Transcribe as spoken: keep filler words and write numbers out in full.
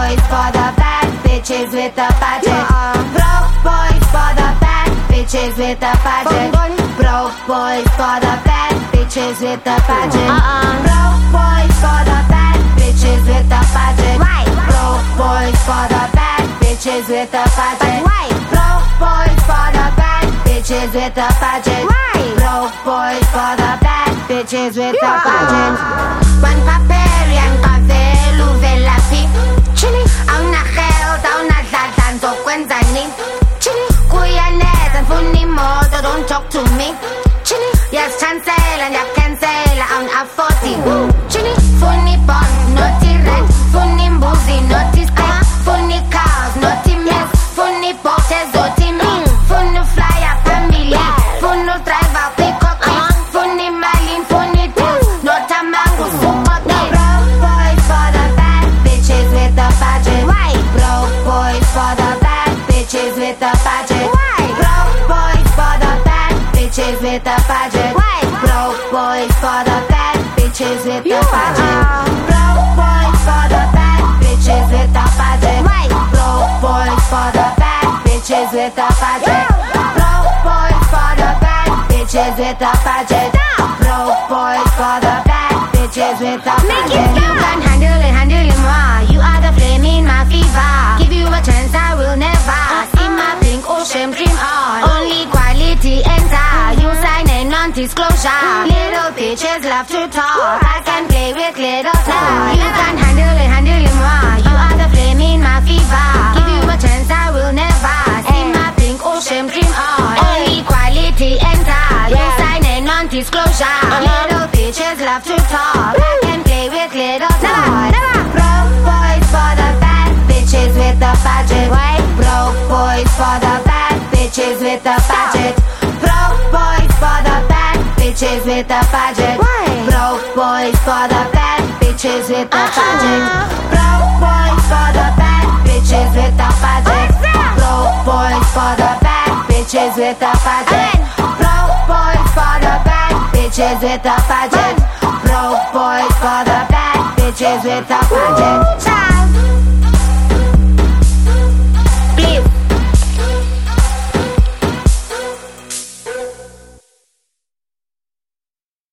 boys for the bad bitches with the budget. Broke boys for the bad bitches with the budget. Broke boys for the bad bitches with the budget. Broke boys for the bad bitches with the budget. Broke boys for the bad bitches with the budget. Broke boys for the bad bitches with the budget. Broke boys for the bad bitches with the budget. One papel and café, uvela pi. Chili, auna geld, auna dladlan, zokwenzani. Chili, kuyanet and funny motor, don't talk to me. Chili, yes chancel and ya cancel, I'm afford it. Chili, funny bond, naughty red, funny mbuzi, naughty steak, funny cows, naughty mess, funny boxes, naughty me, funny flyer, family, funny driver, peacock, funny malin, funny deals, not a mango, super day. Broke boys for the bad bitches with the budget. Broke boys for the bad bitches with the budget. Broke boys for the bad bitches with the budget. Broke boys for the bad bitches with the budget. Broke boys for the bad bitches with the budget. Broke boys for the bad bitches with the budget. Broke boys for the bad bitches with the budget. Broke boys for the bad bitches with the budget. You can handle it, handle it more. You are the flame in my fever. Give you a chance, I will never see my pink ocean dream on. Only quality enter. You sign a non-disclosure. Little bitches love to talk. I can play with little toys. You can handle it, handle it more. You are the flame in my fever. Give you a chance, I will never see my pink ocean dream on. Only quality enter. You sign a non-disclosure. Little bitches love to talk. I can play with little toys. Broke boys for the bad bitches with the budget. Broke boys for the bad bitches with the budget. Broke boys for the bad bitches with the budget. Broke boys for the bad bitches with the budget. Broke boys for the bad bitches with the budget. Broke boys for the bad bitches with the budget. Broke boys for the bad bitches with the budget. Broke boys for the bad bitches with the budget.